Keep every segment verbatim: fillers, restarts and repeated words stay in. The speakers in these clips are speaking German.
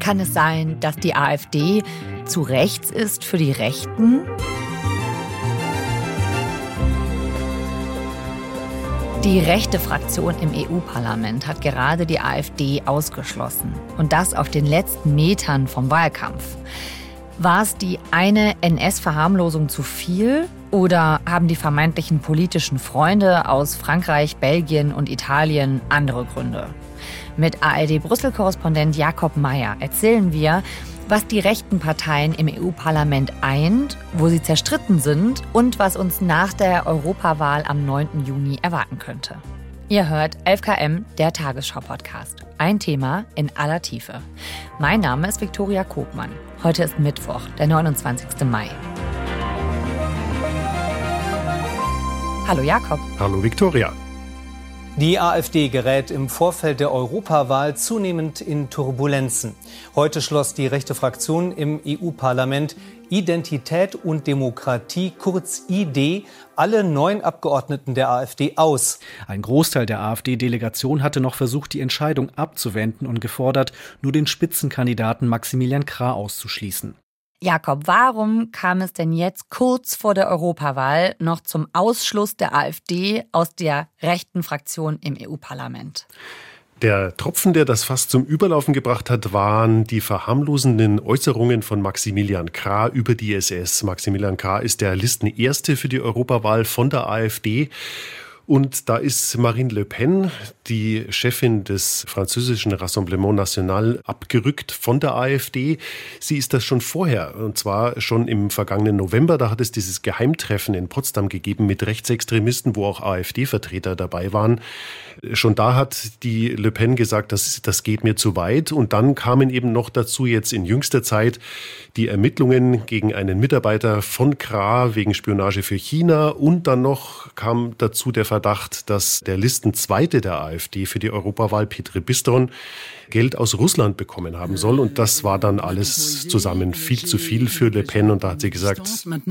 Kann es sein, dass die AfD zu rechts ist für die Rechten? Die rechte Fraktion im E U-Parlament hat gerade die AfD ausgeschlossen. Und das auf den letzten Metern vom Wahlkampf. War es die eine N S-Verharmlosung zu viel? Oder haben die vermeintlichen politischen Freunde aus Frankreich, Belgien und Italien andere Gründe? Mit A R D-Brüssel-Korrespondent Jakob Mayer erzählen wir, was die rechten Parteien im E U-Parlament eint, wo sie zerstritten sind und was uns nach der Europawahl am neunten Juni erwarten könnte. Ihr hört elf K M, der Tagesschau-Podcast. Ein Thema in aller Tiefe. Mein Name ist Viktoria Kobmann. Heute ist Mittwoch, der neunundzwanzigsten Mai. Hallo Jakob. Hallo Viktoria. Die AfD gerät im Vorfeld der Europawahl zunehmend in Turbulenzen. Heute schloss die rechte Fraktion im E U-Parlament Identität und Demokratie, kurz I D, alle neun Abgeordneten der AfD aus. Ein Großteil der AfD-Delegation hatte noch versucht, die Entscheidung abzuwenden und gefordert, nur den Spitzenkandidaten Maximilian Krah auszuschließen. Jakob, warum kam es denn jetzt kurz vor der Europawahl noch zum Ausschluss der AfD aus der rechten Fraktion im E U-Parlament? Der Tropfen, der das Fass zum Überlaufen gebracht hat, waren die verharmlosenden Äußerungen von Maximilian Krah über die S S. Maximilian Krah ist der Listenerste für die Europawahl von der AfD. Und da ist Marine Le Pen, die Chefin des französischen Rassemblement National, abgerückt von der AfD. Sie ist das schon vorher, und zwar schon im vergangenen November. Da hat es dieses Geheimtreffen in Potsdam gegeben mit Rechtsextremisten, wo auch AfD-Vertreter dabei waren. Schon da hat die Le Pen gesagt, das, das geht mir zu weit. Und dann kamen eben noch dazu jetzt in jüngster Zeit die Ermittlungen gegen einen Mitarbeiter von Krah wegen Spionage für China. Und dann noch kam dazu der Verdacht, dass der Listenzweite der AfD für die Europawahl, Petr Bistron, Geld aus Russland bekommen haben soll. Und das war dann alles zusammen viel zu viel für Le Pen. Und da hat sie gesagt,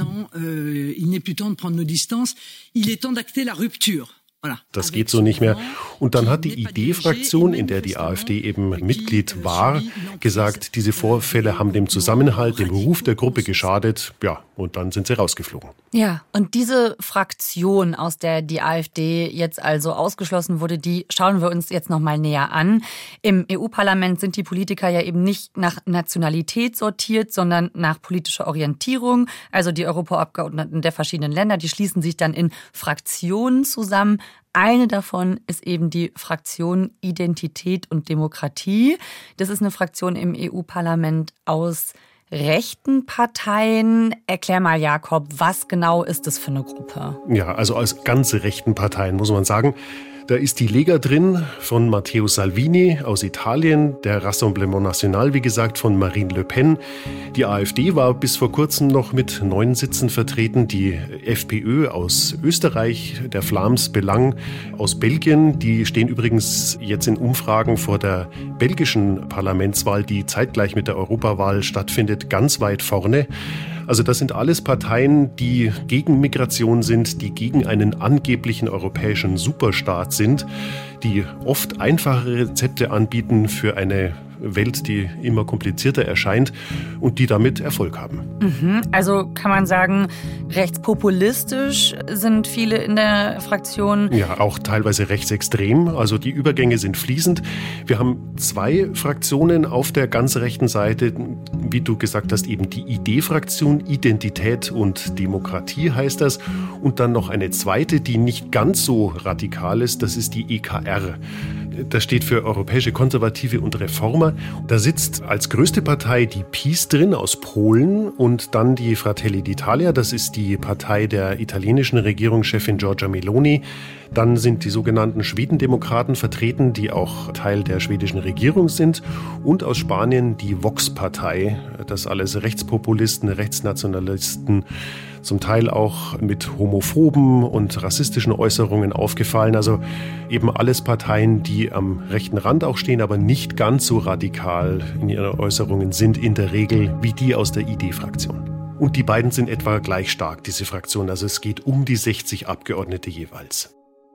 das geht so nicht mehr. Und dann hat die I D-Fraktion, in der die AfD eben Mitglied war, gesagt, diese Vorfälle haben dem Zusammenhalt, dem Ruf der Gruppe geschadet. Ja, und dann sind sie rausgeflogen. Ja, und diese Fraktion, aus der die AfD jetzt also ausgeschlossen wurde, die schauen wir uns jetzt noch mal näher an. Im E U-Parlament sind die Politiker ja eben nicht nach Nationalität sortiert, sondern nach politischer Orientierung. Also die Europaabgeordneten der verschiedenen Länder, die schließen sich dann in Fraktionen zusammen. Eine davon ist eben die Fraktion Identität und Demokratie. Das ist eine Fraktion im E U-Parlament aus rechten Parteien. Erklär mal, Jakob, was genau ist das für eine Gruppe? Ja, also aus ganz rechten Parteien, muss man sagen. Da ist die Lega drin von Matteo Salvini aus Italien, der Rassemblement National, wie gesagt, von Marine Le Pen. Die AfD war bis vor kurzem noch mit neun Sitzen vertreten. Die FPÖ aus Österreich, der Vlaams Belang aus Belgien, die stehen übrigens jetzt in Umfragen vor der belgischen Parlamentswahl, die zeitgleich mit der Europawahl stattfindet, ganz weit vorne. Also das sind alles Parteien, die gegen Migration sind, die gegen einen angeblichen europäischen Superstaat sind, die oft einfache Rezepte anbieten für eine Welt, die immer komplizierter erscheint und die damit Erfolg haben. Mhm, also kann man sagen, rechtspopulistisch sind viele in der Fraktion. Ja, auch teilweise rechtsextrem. Also die Übergänge sind fließend. Wir haben zwei Fraktionen auf der ganz rechten Seite, wie du gesagt hast, eben die I D-Fraktion, Identität und Demokratie heißt das. Und dann noch eine zweite, die nicht ganz so radikal ist, das ist die E K R. Das steht für Europäische Konservative und Reformer. Da sitzt als größte Partei die PiS drin aus Polen und dann die Fratelli d'Italia. Das ist die Partei der italienischen Regierungschefin Giorgia Meloni. Dann sind die sogenannten Schwedendemokraten vertreten, die auch Teil der schwedischen Regierung sind. Und aus Spanien die Vox-Partei. Das alles Rechtspopulisten, Rechtsnationalisten, zum Teil auch mit homophoben und rassistischen Äußerungen aufgefallen. Also eben alles Parteien, die am rechten Rand auch stehen, aber nicht ganz so radikal in ihren Äußerungen sind in der Regel wie die aus der I D-Fraktion. Und die beiden sind etwa gleich stark, diese Fraktion. Also es geht um die sechzig Abgeordnete jeweils.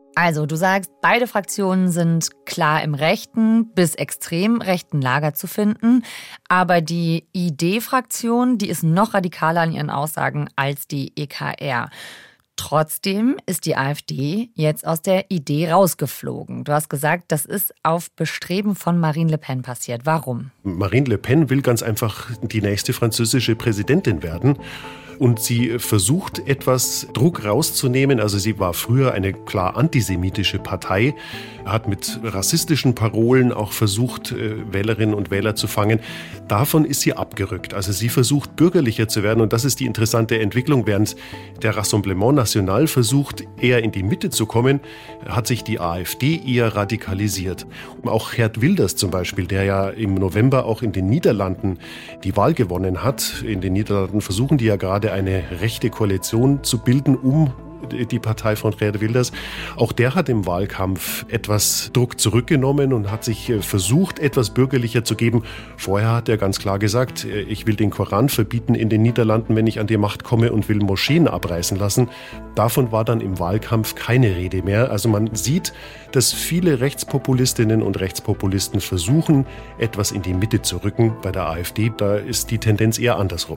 Also, du sagst, beide Fraktionen sind klar im rechten bis extrem rechten Lager zu finden. Aber die I D-Fraktion, die ist noch radikaler in ihren Aussagen als die E K R. Trotzdem ist die AfD jetzt aus der I D rausgeflogen. Du hast gesagt, das ist auf Bestreben von Marine Le Pen passiert. Warum? Marine Le Pen will ganz einfach die nächste französische Präsidentin werden. Und sie versucht, etwas Druck rauszunehmen. Also sie war früher eine klar antisemitische Partei, hat mit rassistischen Parolen auch versucht, Wählerinnen und Wähler zu fangen. Davon ist sie abgerückt. Also sie versucht, bürgerlicher zu werden. Und das ist die interessante Entwicklung. Während der Rassemblement National versucht, eher in die Mitte zu kommen, hat sich die AfD eher radikalisiert. Auch Geert Wilders zum Beispiel, der ja im November auch in den Niederlanden die Wahl gewonnen hat. In den Niederlanden versuchen die ja gerade eine rechte Koalition zu bilden, um die Partei von Geert Wilders. Auch der hat im Wahlkampf etwas Druck zurückgenommen und hat sich versucht, etwas bürgerlicher zu geben. Vorher hat er ganz klar gesagt, ich will den Koran verbieten in den Niederlanden, wenn ich an die Macht komme, und will Moscheen abreißen lassen. Davon war dann im Wahlkampf keine Rede mehr. Also man sieht, dass viele Rechtspopulistinnen und Rechtspopulisten versuchen, etwas in die Mitte zu rücken. Bei der AfD, da ist die Tendenz eher andersrum.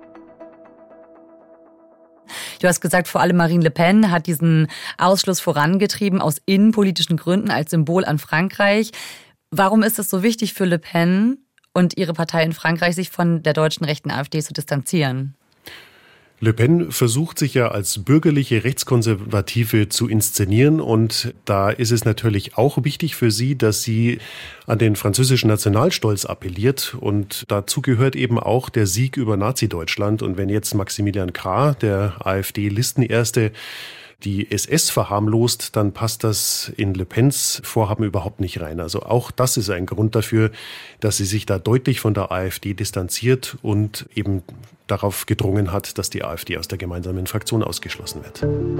Du hast gesagt, vor allem Marine Le Pen hat diesen Ausschluss vorangetrieben aus innenpolitischen Gründen als Symbol an Frankreich. Warum ist es so wichtig für Le Pen und ihre Partei in Frankreich, sich von der deutschen rechten AfD zu distanzieren? Le Pen versucht sich ja als bürgerliche Rechtskonservative zu inszenieren, und da ist es natürlich auch wichtig für sie, dass sie an den französischen Nationalstolz appelliert, und dazu gehört eben auch der Sieg über Nazi-Deutschland. Und wenn jetzt Maximilian Krah, der AfD-Listenerste, die S S verharmlost, dann passt das in Le Pens Vorhaben überhaupt nicht rein. Also auch das ist ein Grund dafür, dass sie sich da deutlich von der AfD distanziert und eben darauf gedrungen hat, dass die AfD aus der gemeinsamen Fraktion ausgeschlossen wird.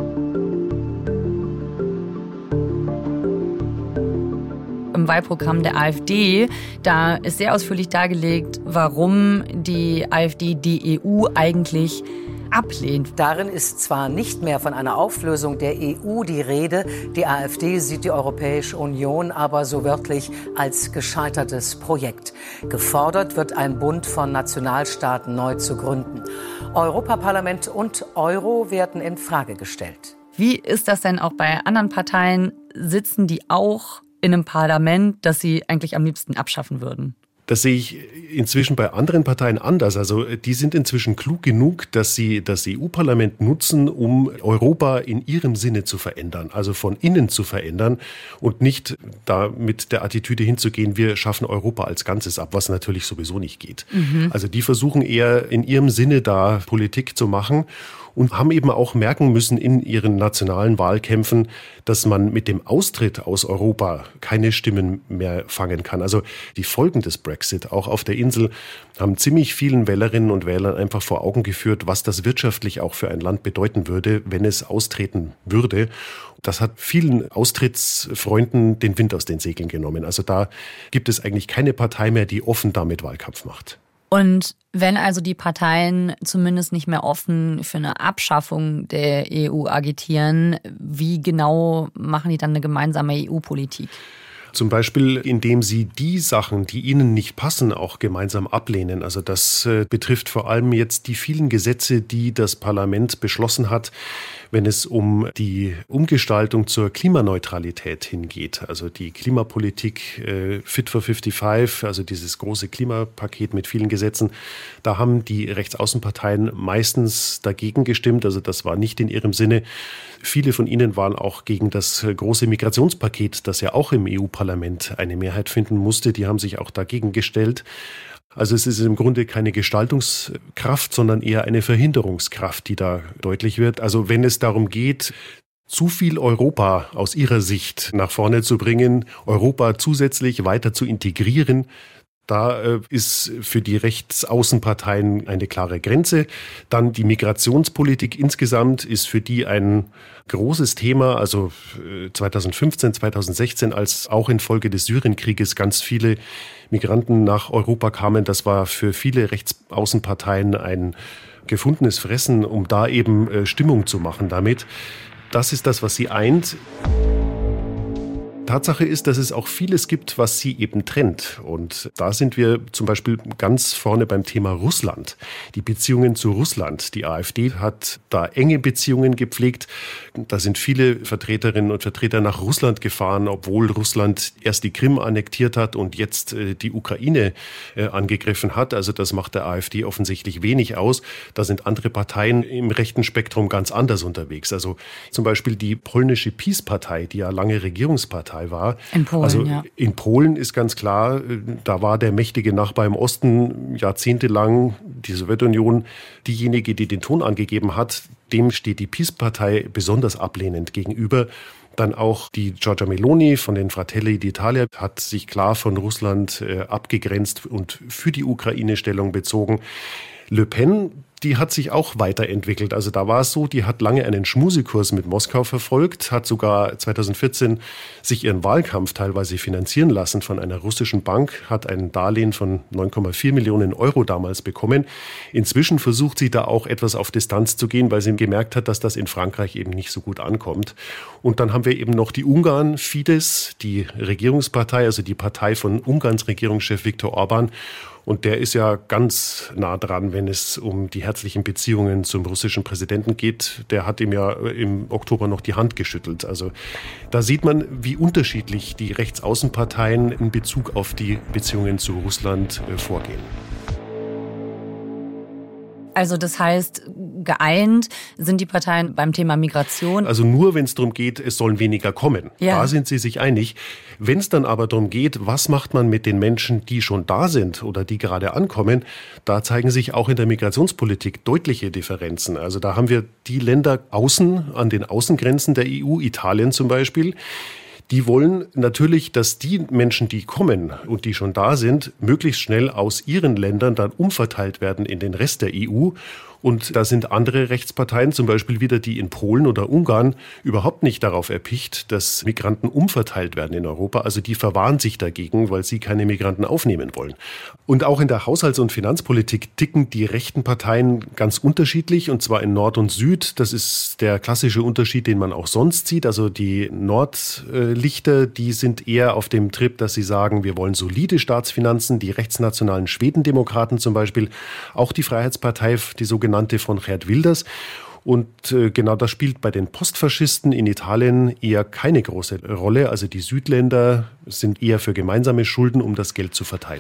Im Wahlprogramm der AfD, da ist sehr ausführlich dargelegt, warum die AfD die E U eigentlich ablehnt. Darin ist zwar nicht mehr von einer Auflösung der E U die Rede, die AfD sieht die Europäische Union aber so wörtlich als gescheitertes Projekt. Gefordert wird ein Bund von Nationalstaaten neu zu gründen. Europaparlament und Euro werden in Frage gestellt. Wie ist das denn auch bei anderen Parteien? Sitzen die auch in einem Parlament, das sie eigentlich am liebsten abschaffen würden? Das sehe ich inzwischen bei anderen Parteien anders. Also die sind inzwischen klug genug, dass sie das E U-Parlament nutzen, um Europa in ihrem Sinne zu verändern, also von innen zu verändern und nicht da mit der Attitüde hinzugehen, wir schaffen Europa als Ganzes ab, was natürlich sowieso nicht geht. Mhm. Also die versuchen eher in ihrem Sinne da Politik zu machen und haben eben auch merken müssen in ihren nationalen Wahlkämpfen, dass man mit dem Austritt aus Europa keine Stimmen mehr fangen kann. Also die Folgen des Brexit, auch auf der Insel, haben ziemlich vielen Wählerinnen und Wählern einfach vor Augen geführt, was das wirtschaftlich auch für ein Land bedeuten würde, wenn es austreten würde. Das hat vielen Austrittsfreunden den Wind aus den Segeln genommen. Also da gibt es eigentlich keine Partei mehr, die offen damit Wahlkampf macht. Und wenn also die Parteien zumindest nicht mehr offen für eine Abschaffung der E U agitieren, wie genau machen die dann eine gemeinsame E U-Politik? Zum Beispiel, indem sie die Sachen, die ihnen nicht passen, auch gemeinsam ablehnen. Also das äh, betrifft vor allem jetzt die vielen Gesetze, die das Parlament beschlossen hat, wenn es um die Umgestaltung zur Klimaneutralität hingeht. Also die Klimapolitik äh, Fit for fünfundfünfzig, also dieses große Klimapaket mit vielen Gesetzen, da haben die Rechtsaußenparteien meistens dagegen gestimmt. Also das war nicht in ihrem Sinne. Viele von ihnen waren auch gegen das große Migrationspaket, das ja auch im E U-Parlament eine Mehrheit finden musste. Die haben sich auch dagegen gestellt. Also es ist im Grunde keine Gestaltungskraft, sondern eher eine Verhinderungskraft, die da deutlich wird. Also wenn es darum geht, zu viel Europa aus ihrer Sicht nach vorne zu bringen, Europa zusätzlich weiter zu integrieren, da äh, ist für die Rechtsaußenparteien eine klare Grenze. Dann die Migrationspolitik insgesamt ist für die ein großes Thema. Also äh, zweitausendfünfzehn, zweitausendsechzehn, als auch infolge des Syrienkrieges ganz viele Migranten nach Europa kamen, das war für viele Rechtsaußenparteien ein gefundenes Fressen, um da eben äh, Stimmung zu machen damit. Das ist das, was sie eint. Tatsache ist, dass es auch vieles gibt, was sie eben trennt. Und da sind wir zum Beispiel ganz vorne beim Thema Russland. Die Beziehungen zu Russland. Die AfD hat da enge Beziehungen gepflegt. Da sind viele Vertreterinnen und Vertreter nach Russland gefahren, obwohl Russland erst die Krim annektiert hat und jetzt äh, die Ukraine äh, angegriffen hat. Also das macht der AfD offensichtlich wenig aus. Da sind andere Parteien im rechten Spektrum ganz anders unterwegs. Also zum Beispiel die polnische PiS-Partei, die ja lange Regierungspartei war. In Polen, also ja. In Polen ist ganz klar, da war der mächtige Nachbar im Osten jahrzehntelang, die Sowjetunion, diejenige, die den Ton angegeben hat. Dem steht die PiS-Partei besonders ablehnend gegenüber. Dann auch die Giorgia Meloni von den Fratelli d'Italia hat sich klar von Russland äh, abgegrenzt und für die Ukraine Stellung bezogen. Le Pen, die hat sich auch weiterentwickelt. Also da war es so, die hat lange einen Schmusekurs mit Moskau verfolgt, hat sogar zweitausendvierzehn sich ihren Wahlkampf teilweise finanzieren lassen von einer russischen Bank, hat ein Darlehen von neun Komma vier Millionen Euro damals bekommen. Inzwischen versucht sie da auch etwas auf Distanz zu gehen, weil sie gemerkt hat, dass das in Frankreich eben nicht so gut ankommt. Und dann haben wir eben noch die Ungarn, Fidesz, die Regierungspartei, also die Partei von Ungarns Regierungschef Viktor Orban. Und der ist ja ganz nah dran, wenn es um die herzlichen Beziehungen zum russischen Präsidenten geht. Der hat ihm ja im Oktober noch die Hand geschüttelt. Also da sieht man, wie unterschiedlich die Rechtsaußenparteien in Bezug auf die Beziehungen zu Russland äh, vorgehen. Also das heißt, geeint sind die Parteien beim Thema Migration. Also nur, wenn es darum geht, es sollen weniger kommen. Ja. Da sind sie sich einig. Wenn es dann aber darum geht, was macht man mit den Menschen, die schon da sind oder die gerade ankommen, da zeigen sich auch in der Migrationspolitik deutliche Differenzen. Also da haben wir die Länder außen, an den Außengrenzen der E U, Italien zum Beispiel. Die wollen natürlich, dass die Menschen, die kommen und die schon da sind, möglichst schnell aus ihren Ländern dann umverteilt werden in den Rest der E U. Und da sind andere Rechtsparteien, zum Beispiel wieder die in Polen oder Ungarn, überhaupt nicht darauf erpicht, dass Migranten umverteilt werden in Europa. Also die verwahren sich dagegen, weil sie keine Migranten aufnehmen wollen. Und auch in der Haushalts- und Finanzpolitik ticken die rechten Parteien ganz unterschiedlich, und zwar in Nord und Süd. Das ist der klassische Unterschied, den man auch sonst sieht. Also die Nordlichter, die sind eher auf dem Trip, dass sie sagen, wir wollen solide Staatsfinanzen. Die rechtsnationalen Schwedendemokraten zum Beispiel, auch die Freiheitspartei, die sogenannte von Geert Wilders. Und äh, genau das spielt bei den Postfaschisten in Italien eher keine große Rolle. Also die Südländer sind eher für gemeinsame Schulden, um das Geld zu verteilen.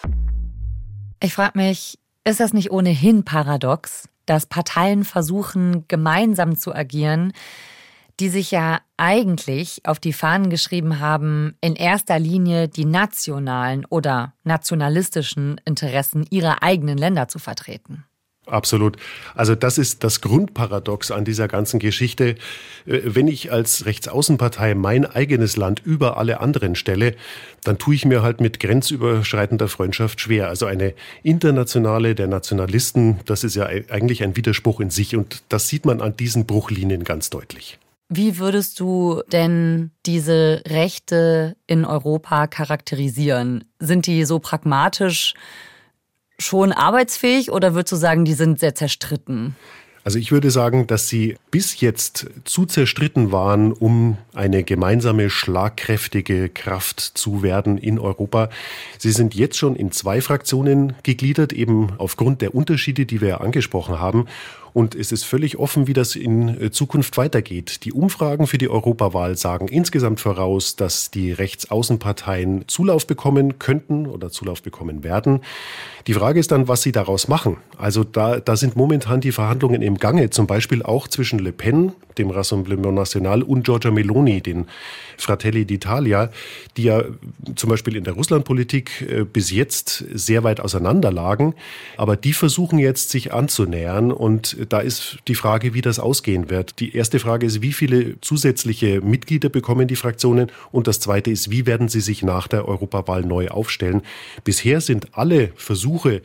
Ich frage mich, ist das nicht ohnehin paradox, dass Parteien versuchen, gemeinsam zu agieren, die sich ja eigentlich auf die Fahnen geschrieben haben, in erster Linie die nationalen oder nationalistischen Interessen ihrer eigenen Länder zu vertreten? Absolut. Also das ist das Grundparadox an dieser ganzen Geschichte. Wenn ich als Rechtsaußenpartei mein eigenes Land über alle anderen stelle, dann tue ich mir halt mit grenzüberschreitender Freundschaft schwer. Also eine internationale der Nationalisten, das ist ja eigentlich ein Widerspruch in sich, und das sieht man an diesen Bruchlinien ganz deutlich. Wie würdest du denn diese Rechte in Europa charakterisieren? Sind die so pragmatisch schon arbeitsfähig, oder würdest du sagen, die sind sehr zerstritten? Also ich würde sagen, dass sie bis jetzt zu zerstritten waren, um eine gemeinsame, schlagkräftige Kraft zu werden in Europa. Sie sind jetzt schon in zwei Fraktionen gegliedert, eben aufgrund der Unterschiede, die wir ja angesprochen haben. Und es ist völlig offen, wie das in Zukunft weitergeht. Die Umfragen für die Europawahl sagen insgesamt voraus, dass die Rechtsaußenparteien Zulauf bekommen könnten oder Zulauf bekommen werden. Die Frage ist dann, was sie daraus machen. Also da, da sind momentan die Verhandlungen im Gange, zum Beispiel auch zwischen Le Pen, dem Rassemblement National, und Giorgia Meloni, den Fratelli d'Italia, die ja zum Beispiel in der Russlandpolitik äh, bis jetzt sehr weit auseinander lagen. Aber die versuchen jetzt, sich anzunähern, und da ist die Frage, wie das ausgehen wird. Die erste Frage ist, wie viele zusätzliche Mitglieder bekommen die Fraktionen? Und das zweite ist, wie werden sie sich nach der Europawahl neu aufstellen? Bisher sind alle Versuche,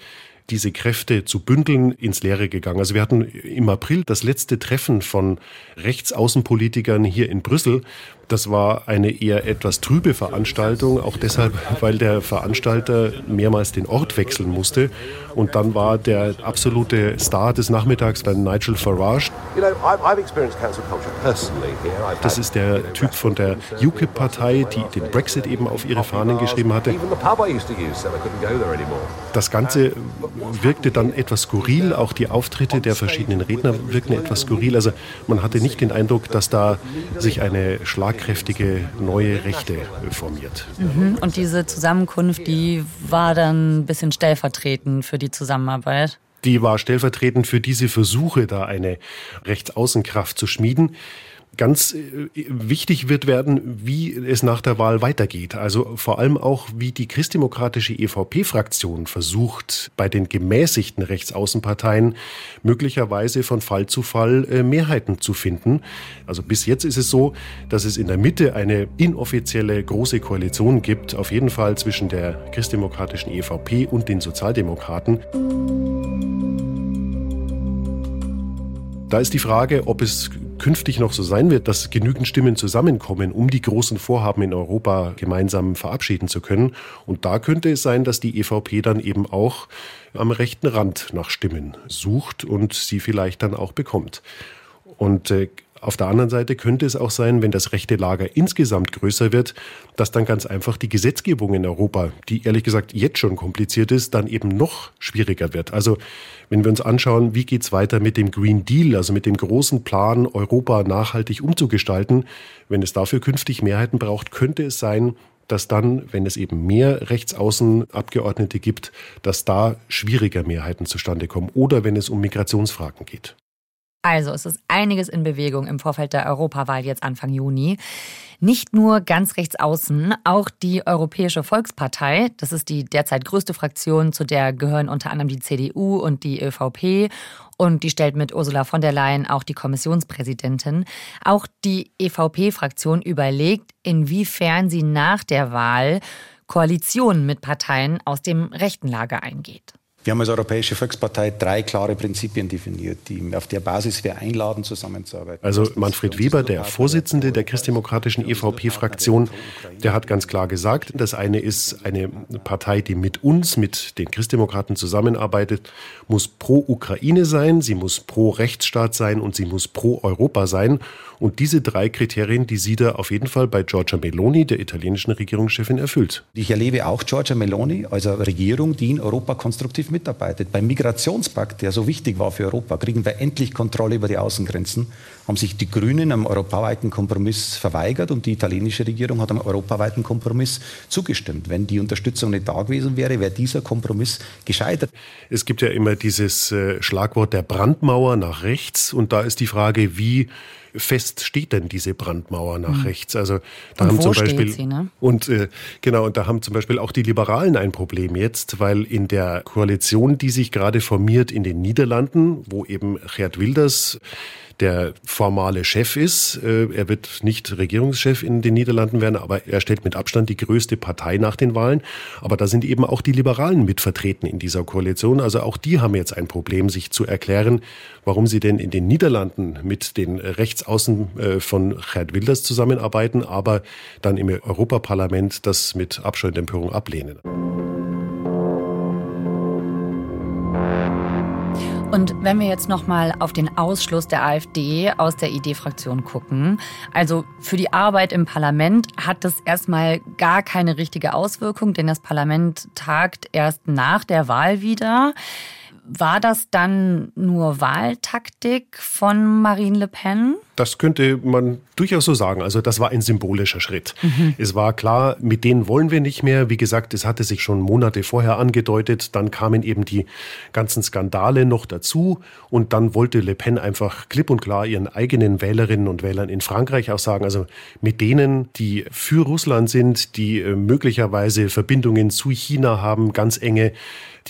diese Kräfte zu bündeln, ins Leere gegangen. Also wir hatten im April das letzte Treffen von Rechtsaußenpolitikern hier in Brüssel. Das war eine eher etwas trübe Veranstaltung, auch deshalb, weil der Veranstalter mehrmals den Ort wechseln musste. Und dann war der absolute Star des Nachmittags dann Nigel Farage. Das ist der Typ von der U K I P-Partei, die den Brexit eben auf ihre Fahnen geschrieben hatte. Das Ganze wirkte dann etwas skurril, auch die Auftritte der verschiedenen Redner wirkten etwas skurril. Also man hatte nicht den Eindruck, dass da sich eine schlagkräftige neue Rechte formiert. Mhm. Und diese Zusammenkunft, die war dann ein bisschen stellvertretend für die Zusammenarbeit? Die war stellvertretend für diese Versuche, da eine Rechtsaußenkraft zu schmieden. Ganz wichtig wird werden, wie es nach der Wahl weitergeht. Also vor allem auch, wie die christdemokratische E V P-Fraktion versucht, bei den gemäßigten Rechtsaußenparteien möglicherweise von Fall zu Fall Mehrheiten zu finden. Also bis jetzt ist es so, dass es in der Mitte eine inoffizielle große Koalition gibt, auf jeden Fall zwischen der christdemokratischen E V P und den Sozialdemokraten. Da ist die Frage, ob es künftig noch so sein wird, dass genügend Stimmen zusammenkommen, um die großen Vorhaben in Europa gemeinsam verabschieden zu können. Und da könnte es sein, dass die E V P dann eben auch am rechten Rand nach Stimmen sucht und sie vielleicht dann auch bekommt. Und äh, auf der anderen Seite könnte es auch sein, wenn das rechte Lager insgesamt größer wird, dass dann ganz einfach die Gesetzgebung in Europa, die ehrlich gesagt jetzt schon kompliziert ist, dann eben noch schwieriger wird. Also wenn wir uns anschauen, wie geht es weiter mit dem Green Deal, also mit dem großen Plan, Europa nachhaltig umzugestalten, wenn es dafür künftig Mehrheiten braucht, könnte es sein, dass dann, wenn es eben mehr Rechtsaußenabgeordnete gibt, dass da schwieriger Mehrheiten zustande kommen oder wenn es um Migrationsfragen geht. Also es ist einiges in Bewegung im Vorfeld der Europawahl jetzt Anfang Juni. Nicht nur ganz rechts außen, auch die Europäische Volkspartei, das ist die derzeit größte Fraktion, zu der gehören unter anderem die C D U und die ÖVP und die stellt mit Ursula von der Leyen auch die Kommissionspräsidentin. Auch die E V P-Fraktion überlegt, inwiefern sie nach der Wahl Koalitionen mit Parteien aus dem rechten Lager eingeht. Wir haben als Europäische Volkspartei drei klare Prinzipien definiert, die, auf der Basis wir einladen, zusammenzuarbeiten. Also Manfred Weber, der Vorsitzende der christdemokratischen E V P-Fraktion, der hat ganz klar gesagt, das eine ist eine Partei, die mit uns, mit den Christdemokraten zusammenarbeitet, muss pro Ukraine sein, sie muss pro Rechtsstaat sein und sie muss pro Europa sein. Und diese drei Kriterien, die sieht er auf jeden Fall bei Giorgia Meloni, der italienischen Regierungschefin, erfüllt. Ich erlebe auch Giorgia Meloni als eine Regierung, die in Europa konstruktiv mitarbeitet. Beim Migrationspakt, der so wichtig war für Europa, kriegen wir endlich Kontrolle über die Außengrenzen, haben sich die Grünen am europaweiten Kompromiss verweigert und die italienische Regierung hat am europaweiten Kompromiss zugestimmt. Wenn die Unterstützung nicht da gewesen wäre, wäre dieser Kompromiss gescheitert. Es gibt ja immer dieses äh, Schlagwort der Brandmauer nach rechts und da ist die Frage, wie fest steht denn diese Brandmauer nach mhm. rechts? Also da und haben wo zum Beispiel steht sie, ne? und äh, genau und da haben zum Beispiel auch die Liberalen ein Problem jetzt, weil in der Koalition, die sich gerade formiert in den Niederlanden, wo eben Geert Wilders der formale Chef ist. Er wird nicht Regierungschef in den Niederlanden werden, aber er stellt mit Abstand die größte Partei nach den Wahlen. Aber da sind eben auch die Liberalen mit vertreten in dieser Koalition. Also auch die haben jetzt ein Problem, sich zu erklären, warum sie denn in den Niederlanden mit den Rechtsaußen von Geert Wilders zusammenarbeiten, aber dann im Europaparlament das mit Abscheu und Empörung ablehnen. Und wenn wir jetzt nochmal auf den Ausschluss der AfD aus der I D-Fraktion gucken, also für die Arbeit im Parlament hat das erstmal gar keine richtige Auswirkung, denn das Parlament tagt erst nach der Wahl wieder. War das dann nur Wahltaktik von Marine Le Pen? Das könnte man durchaus so sagen. Also das war ein symbolischer Schritt. Mhm. Es war klar, mit denen wollen wir nicht mehr. Wie gesagt, es hatte sich schon Monate vorher angedeutet. Dann kamen eben die ganzen Skandale noch dazu. Und dann wollte Le Pen einfach klipp und klar ihren eigenen Wählerinnen und Wählern in Frankreich auch sagen, also mit denen, die für Russland sind, die möglicherweise Verbindungen zu China haben, ganz enge, die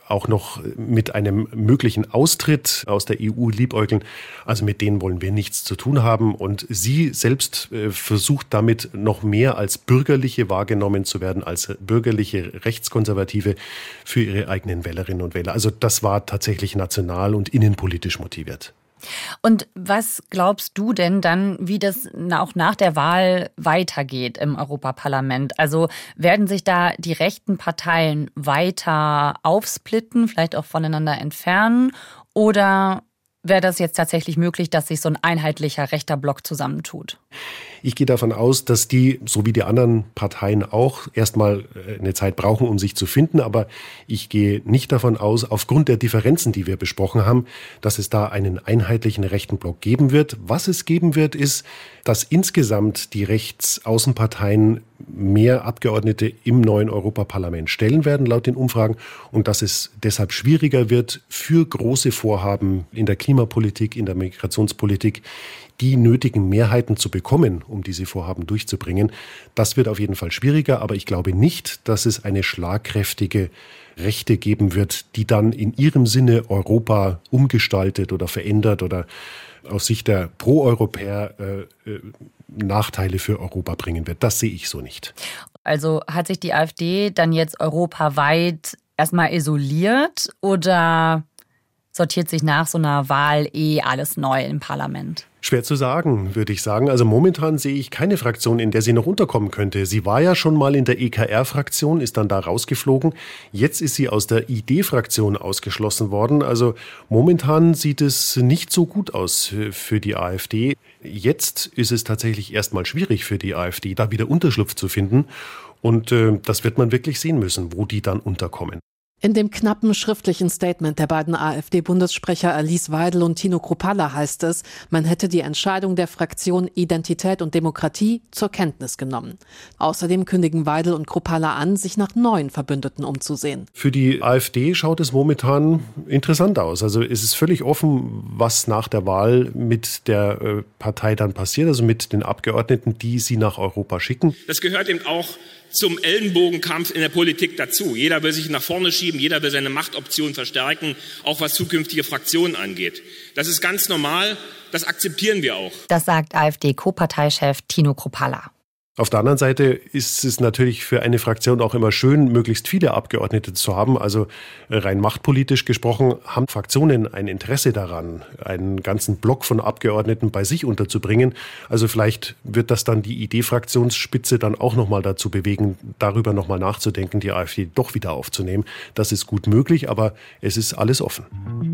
auch noch mit einem möglichen Austritt aus der E U liebäugeln. Also mit denen wollen wir nichts zu tun haben. Und sie selbst äh, versucht damit noch mehr als Bürgerliche wahrgenommen zu werden, als bürgerliche Rechtskonservative für ihre eigenen Wählerinnen und Wähler. Also das war tatsächlich national und innenpolitisch motiviert. Und was glaubst du denn dann, wie das auch nach der Wahl weitergeht im Europaparlament? Also werden sich da die rechten Parteien weiter aufsplitten, vielleicht auch voneinander entfernen? Oder wäre das jetzt tatsächlich möglich, dass sich so ein einheitlicher rechter Block zusammentut? Ich gehe davon aus, dass die, so wie die anderen Parteien auch, erstmal eine Zeit brauchen, um sich zu finden. Aber ich gehe nicht davon aus, aufgrund der Differenzen, die wir besprochen haben, dass es da einen einheitlichen rechten Block geben wird. Was es geben wird, ist, dass insgesamt die Rechtsaußenparteien mehr Abgeordnete im neuen Europaparlament stellen werden, laut den Umfragen. Und dass es deshalb schwieriger wird, für große Vorhaben in der Klimapolitik, in der Migrationspolitik, die nötigen Mehrheiten zu bekommen, um diese Vorhaben durchzubringen. Das wird auf jeden Fall schwieriger, aber ich glaube nicht, dass es eine schlagkräftige Rechte geben wird, die dann in ihrem Sinne Europa umgestaltet oder verändert oder aus Sicht der Pro-Europäer äh, äh, Nachteile für Europa bringen wird. Das sehe ich so nicht. Also hat sich die AfD dann jetzt europaweit erstmal isoliert oder sortiert sich nach so einer Wahl eh alles neu im Parlament? Schwer zu sagen, würde ich sagen. Also momentan sehe ich keine Fraktion, in der sie noch unterkommen könnte. Sie war ja schon mal in der E K R-Fraktion, ist dann da rausgeflogen. Jetzt ist sie aus der I D-Fraktion ausgeschlossen worden. Also momentan sieht es nicht so gut aus für die AfD. Jetzt ist es tatsächlich erstmal schwierig für die AfD, da wieder Unterschlupf zu finden. Und äh, das wird man wirklich sehen müssen, wo die dann unterkommen. In dem knappen schriftlichen Statement der beiden AfD-Bundessprecher Alice Weidel und Tino Kruppalla heißt es, man hätte die Entscheidung der Fraktion Identität und Demokratie zur Kenntnis genommen. Außerdem kündigen Weidel und Kruppalla an, sich nach neuen Verbündeten umzusehen. Für die AfD schaut es momentan interessant aus. Also es ist völlig offen, was nach der Wahl mit der äh, Partei dann passiert, also mit den Abgeordneten, die sie nach Europa schicken. Das gehört eben auch zum Ellenbogenkampf in der Politik dazu. Jeder will sich nach vorne schieben, jeder will seine Machtoption verstärken, auch was zukünftige Fraktionen angeht. Das ist ganz normal, das akzeptieren wir auch. Das sagt AfD-Co-Parteichef Tino Kruppalla. Auf der anderen Seite ist es natürlich für eine Fraktion auch immer schön, möglichst viele Abgeordnete zu haben. Also rein machtpolitisch gesprochen haben Fraktionen ein Interesse daran, einen ganzen Block von Abgeordneten bei sich unterzubringen. Also vielleicht wird das dann die I D-Fraktionsspitze dann auch nochmal dazu bewegen, darüber nochmal nachzudenken, die AfD doch wieder aufzunehmen. Das ist gut möglich, aber es ist alles offen.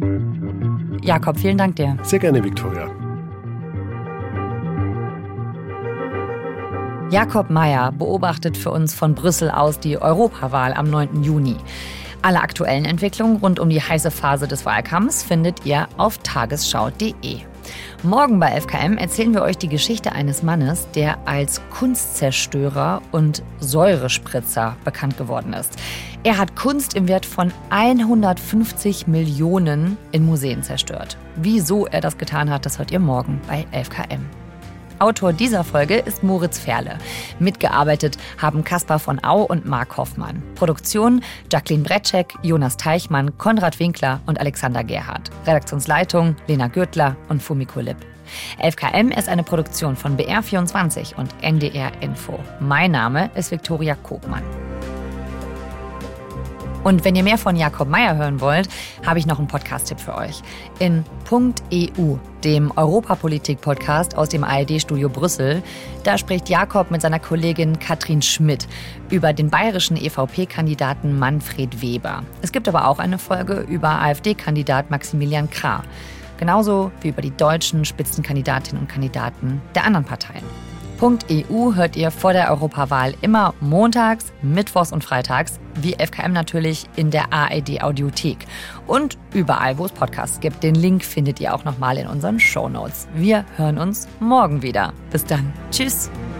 Jakob, vielen Dank dir. Sehr gerne, Viktoria. Jakob Mayer beobachtet für uns von Brüssel aus die Europawahl am neunten Juni. Alle aktuellen Entwicklungen rund um die heiße Phase des Wahlkampfs findet ihr auf tagesschau punkt de. Morgen bei F K M erzählen wir euch die Geschichte eines Mannes, der als Kunstzerstörer und Säurespritzer bekannt geworden ist. Er hat Kunst im Wert von hundertfünfzig Millionen in Museen zerstört. Wieso er das getan hat, das hört ihr morgen bei F K M. Autor dieser Folge ist Moritz Ferle. Mitgearbeitet haben Kaspar von Au und Marc Hoffmann. Produktion Jacqueline Bretschek, Jonas Teichmann, Konrad Winkler und Alexander Gerhardt. Redaktionsleitung Lena Gürtler und Fumiko Lipp. F K M ist eine Produktion von B R vierundzwanzig und N D R Info. Mein Name ist Viktoria Kobmann. Und wenn ihr mehr von Jakob Mayer hören wollt, habe ich noch einen Podcast-Tipp für euch. In Punkt E U, dem Europapolitik-Podcast aus dem A R D-Studio Brüssel, da spricht Jakob mit seiner Kollegin Katrin Schmidt über den bayerischen E V P-Kandidaten Manfred Weber. Es gibt aber auch eine Folge über AfD-Kandidat Maximilian Krah. Genauso wie über die deutschen Spitzenkandidatinnen und Kandidaten der anderen Parteien. Punkt E U hört ihr vor der Europawahl immer montags, mittwochs und freitags, wie F K M natürlich in der A R D-Audiothek. Und überall, wo es Podcasts gibt. Den Link findet ihr auch nochmal in unseren Shownotes. Wir hören uns morgen wieder. Bis dann. Tschüss.